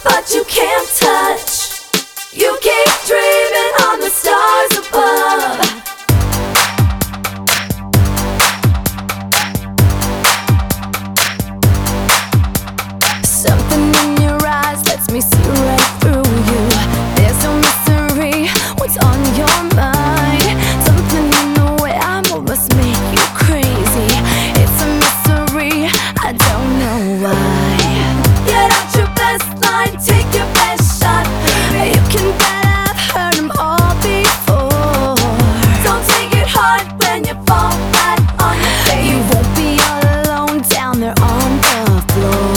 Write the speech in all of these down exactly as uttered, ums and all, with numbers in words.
but you can't touch. You keep dreaming on the stars above. Something in your eyes lets me see right through you. There's no mystery, what's on your mind? Something in the way I move must make you crazy. It's a mystery, I don't know why. Get out your best line, take your best shot, baby. You can bet I've heard them all before. Don't take it hard when you fall flat on your face. You won't be all alone down there on the floor.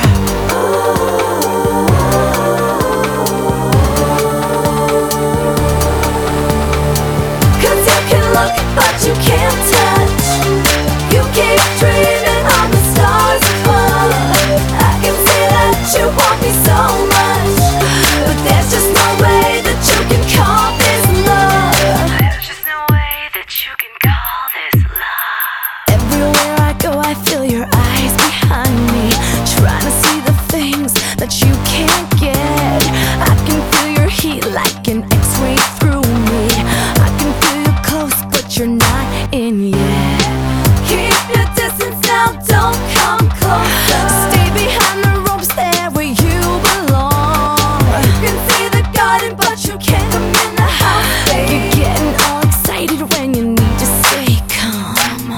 But you can't touch. You keep dreaming on the stars above. I can see that you want me so much, but there's just no way that you can call this love. There's just no way that you can call this love. Everywhere I go I feel your eyes behind me, trying to see the things that you can't get. I can feel your heat like an X-ray through me. I can feel you close but you're not in yet. Keep your distance now, don't come closer. Stay behind the ropes there where you belong. You can see the garden but you can't come in the house, babe. You're getting all excited when you need to stay calm.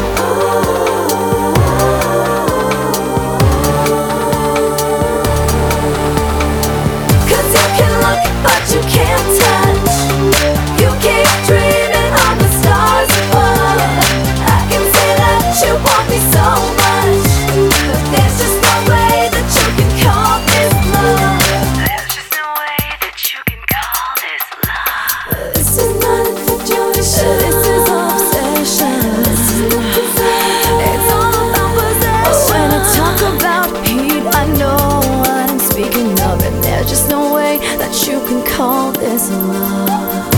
Cause you can look but you can't touch. You keep dreaming on the stars above. I can see that you want me so much, but there's just no way that you can call this love. There's just no way that you can call this love. This is not infatuation, this is obsession. This is not possession, it's all about possession. When I talk about heat, I know what I'm speaking of, and there's just no way that you can call this love.